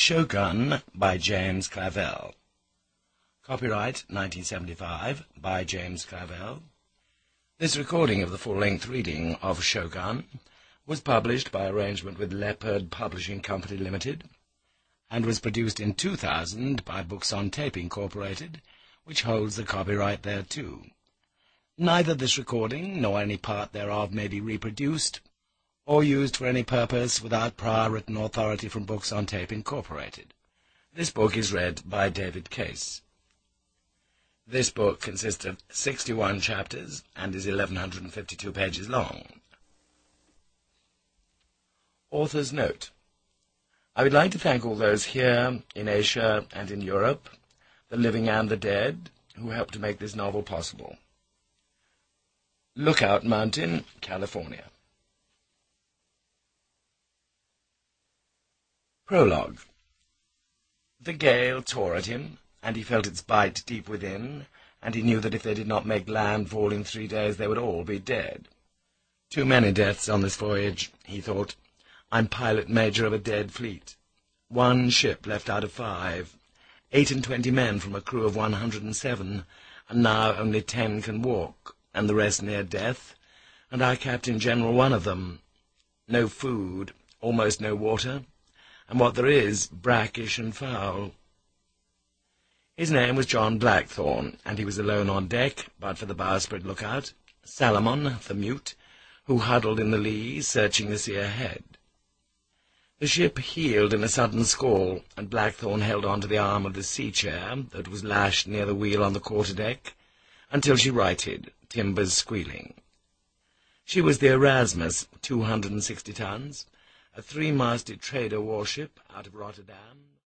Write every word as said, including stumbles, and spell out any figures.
Shogun by James Clavell. Copyright nineteen seventy-five by James Clavell. This recording of the full-length reading of Shogun was published by arrangement with Leopard Publishing Company Limited and was produced in two thousand by Books on Tape Incorporated, which holds the copyright thereto. Neither this recording nor any part thereof may be reproduced or used for any purpose without prior written authority from Books on Tape Incorporated. This book is read by David Case. This book consists of sixty-one chapters and is eleven fifty-two pages long. Author's note. I would like to thank all those here, in Asia and in Europe, the living and the dead, who helped to make this novel possible. Lookout Mountain, California. Prologue. The gale tore at him, and he felt its bite deep within, and he knew that if they did not make landfall in three days they would all be dead. Too many deaths on this voyage, he thought. I'm pilot major of a dead fleet. One ship left out of five. Eight and twenty men from a crew of one hundred and seven, and now only ten can walk, and the rest near death, and I Captain General one of them. No food, almost no water, and what there is, brackish and foul. His name was John Blackthorne, and he was alone on deck, but for the bowsprit lookout, Salomon, the mute, who huddled in the lee, searching the sea ahead. The ship heeled in a sudden squall, and Blackthorne held on to the arm of the sea-chair that was lashed near the wheel on the quarter-deck, until she righted, timbers squealing. She was the Erasmus, two hundred and sixty tons, a three-masted trader warship out of Rotterdam.